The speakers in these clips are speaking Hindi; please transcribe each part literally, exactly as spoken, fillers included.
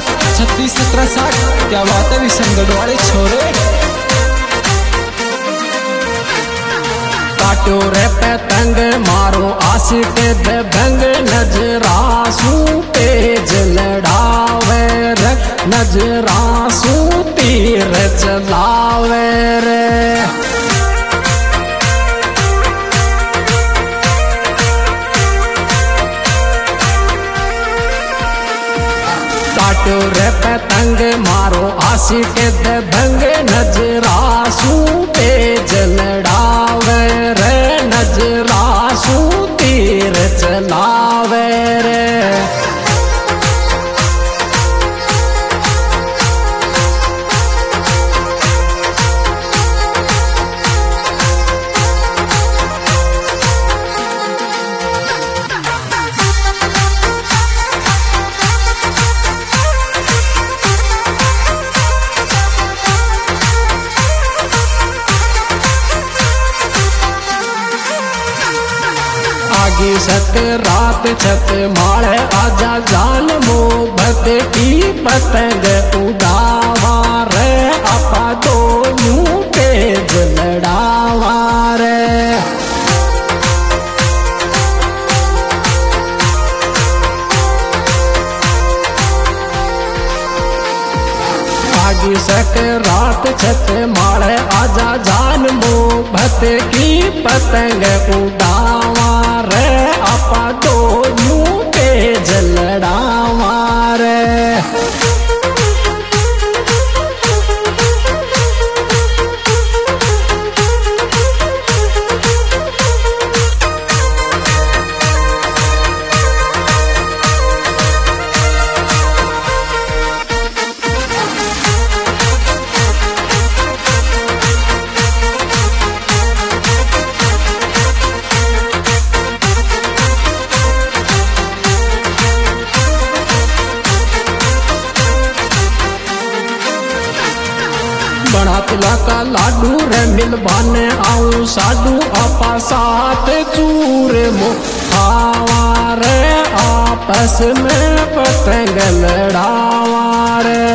छत्तीस सत्रह साठ। क्या बात है विशनगढ़ वाले छोरे। काटो रे पतंग मारो आशिक दे भंग नजरासू तेज लड़ावे रे नजरासू तीर चलावे रे। काटो रे पतंग मारो आशिक दे भंग नजरासू तेज लड़ावे रे नजरासू तीर चलावे रे। आगे सत रात छत माले आजा जान मोहब्बत की पतंग उड़ावा रे आपा दोनों तेज लड़ावा रे। आगे सक रात छत माले आजा जान मोहब्बत की पतंग उड़ावा रे आपा दोनों तेज लड़ावा रे। बड़ा तिला का लाडू रे मिलवाने आऊं साडू आपा साथ चूर मो खावा रे आपस में पतंग लड़ावा रे।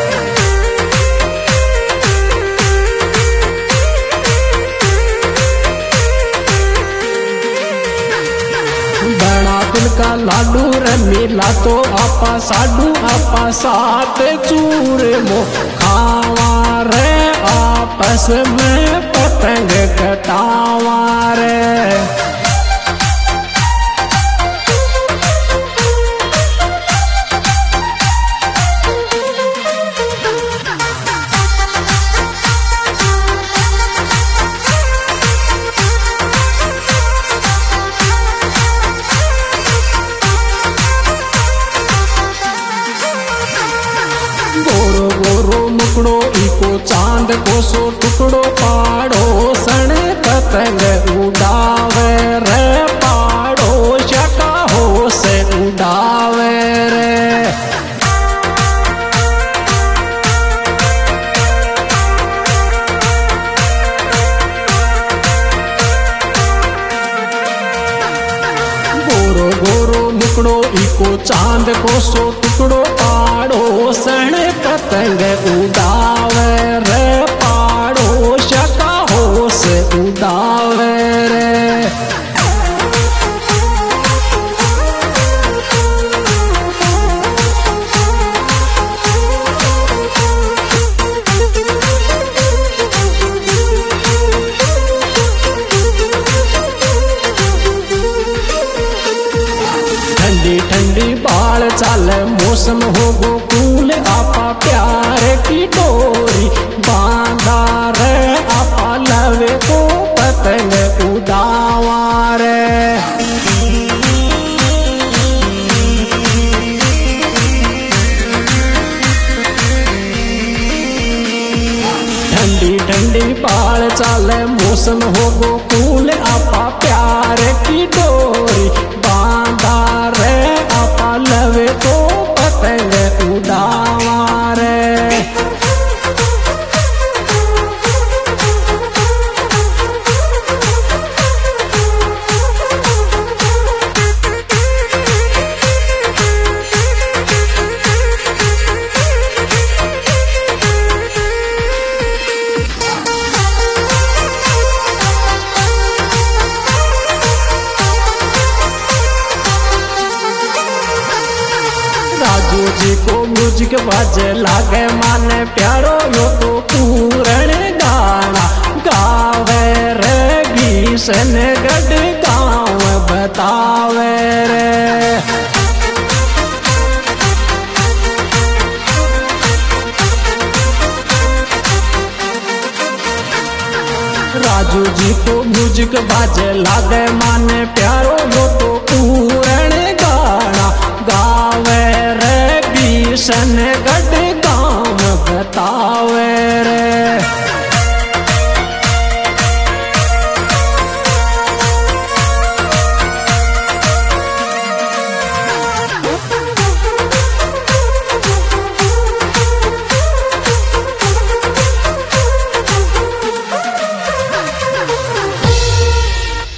बड़ा तिल का लाडू रे मिला तो आपा साडू आपा साथ चूर मो खावा रे आपस में पतंग कटावा रे। गोरो गोरो मुकड़ो इको चांद को सो टुकड़ो पाड़ो सन पतंग उड़ावे रे पाड़ो शका हो से उड़ावे रे। गोरो गोरो मुकड़ो इको चांद को सो टुकड़ो पाड़ो सन पतंग उड़ावे रे पाड़ो शका हो से उड़ावे रे। ठंडी ठंडी बाल चाल मौसम हो गो कूल आपा प्यार की डोरी बांधा रे आपा लवे को पतंग उड़ावा रे। ठंडी ठंडी बाल चाल मौसम हो गो कूल आपा प्यार की डोरी बांधा रे आपा लवे को पतंग उड़ावा रे। म्यूजिक बाजे लागे माने प्यारो यो तो पूरण गाना गावे रे भीषण गढ़ गाँव बतावे रे। राजू जी को म्यूजिक बाजे लागे माने प्यारो यो तो पूरण गाना गावे रे भीषण गढ़ गाँव बतावे रे।